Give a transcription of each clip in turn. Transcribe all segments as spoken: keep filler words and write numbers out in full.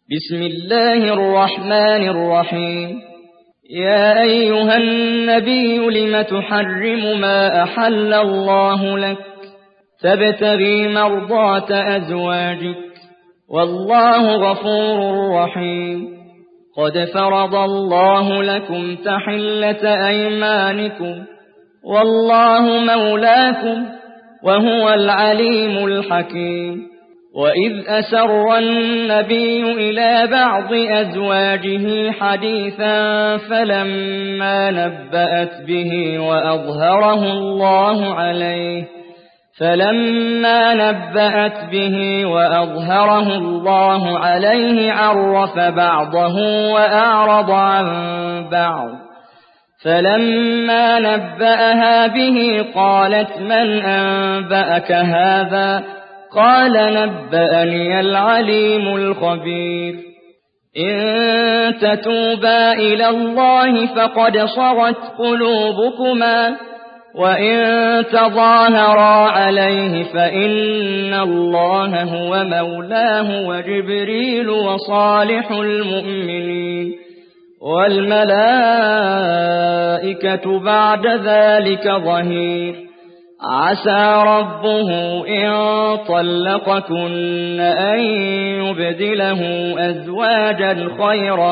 بسم الله الرحمن الرحيم. يا أيها النبي لم تحرم ما أحل الله لك تبتغي مرضات أزواجك والله غفور رحيم. قد فرض الله لكم تحلة أيمانكم والله مولاكم وهو العليم الحكيم. وإذ أسر النبي إلى بعض أزواجه حديثا فلما نبأت به وأظهره الله عليه فلما نبأت به وأظهره الله عليه عرف بعضه وأعرض عن بعض. فلما نبأها به قالت من أنبأك هذا؟ قال نبأني العليم الخبير. إن تتوبا إلى الله فقد صغت قلوبكما وإن تظاهرا عليه فإن الله هو مولاه وجبريل وصالح المؤمنين والملائكة بعد ذلك ظهير. عسى ربه إن طلقكن أن يبدله أزواجا خيرا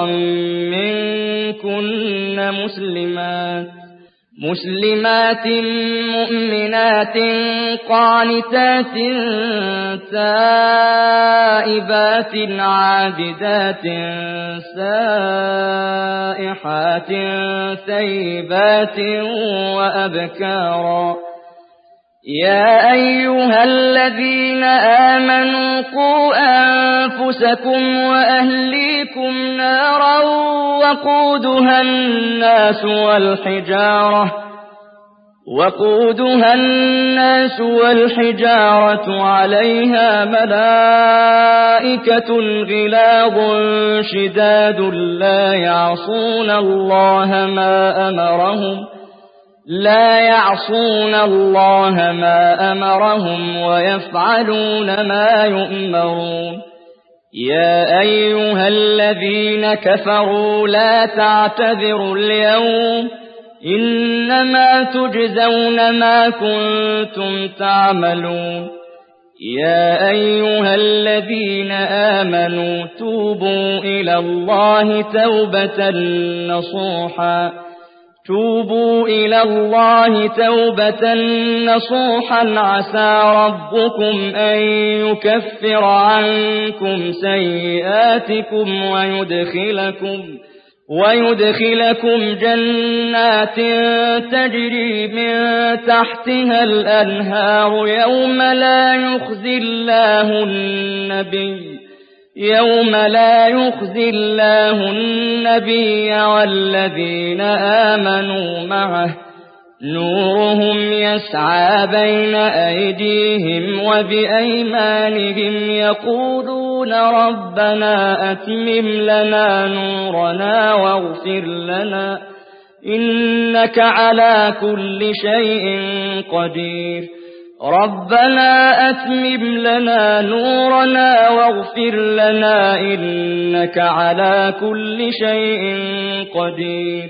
منكن مسلمات مسلمات مؤمنات قانتات تائبات عابدات سائحات ثيبات وأبكارا. يا أيها الذين آمنوا قوا أنفسكم وأهليكم نارا وقودها الناس والحجارة وقودها الناس والحجارة عليها ملائكة غلاظ شداد لا يعصون الله ما أمرهم لا يعصون الله ما أمرهم ويفعلون ما يؤمرون. يا أيها الذين كفروا لا تعتذروا اليوم إنما تجزون ما كنتم تعملون. يا أيها الذين آمنوا توبوا إلى الله توبة نصوحا توبوا إلى الله توبة نصوحا عسى ربكم أن يكفر عنكم سيئاتكم ويدخلكم ويدخلكم جنات تجري من تحتها الأنهار يوم لا يخزي الله النبي يوم لا يخزي الله النبي والذين آمنوا معه نورهم يسعى بين أيديهم وبأيمانهم يقولون ربنا أتمم لنا نورنا واغفر لنا إنك على كل شيء قدير. ربنا أتمم لنا نورنا واغفر لنا إنك على كل شيء قدير.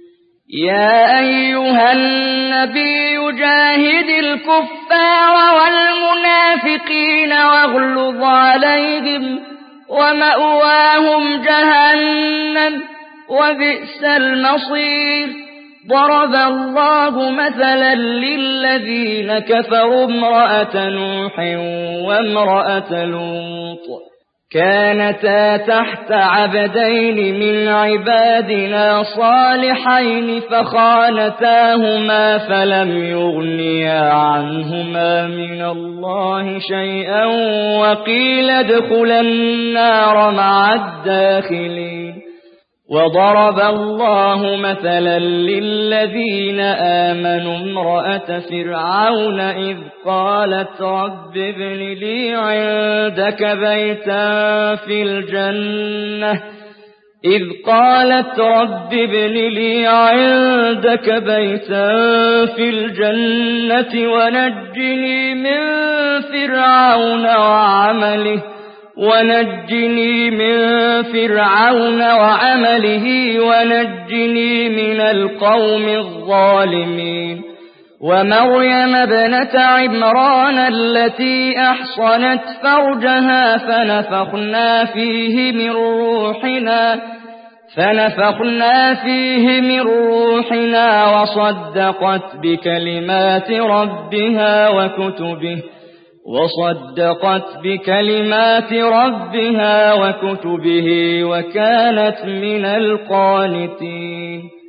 يا أيها النبي جاهد الكفار والمنافقين واغلظ عليهم ومأواهم جهنم وبئس المصير. ضرب الله مثلا للذين كفروا امرأة نوح وامرأة لوط كانتا تحت عبدين من عبادنا صالحين فخانتاهما فلم يغنيا عنهما من الله شيئا وقيل ادخلا النار مع الداخلين. وضرب الله مثلا للذين آمنوا امرأة فرعون إذ قالت رب ابن لي عندك بيتا في الجنة إذ قالت رب ابن لي عندك بيتا في الجنة ونجني من فرعون وعمله ونجني من فرعون وعمله ونجني من القوم الظالمين ومريم ابنة عمران التي أحصنت فرجها فنفخنا فيه من روحنا فنفخنا فيه من روحنا وصدقت بكلمات ربها وكتبه وصدقت بكلمات ربها وكتبه وكانت من القانتين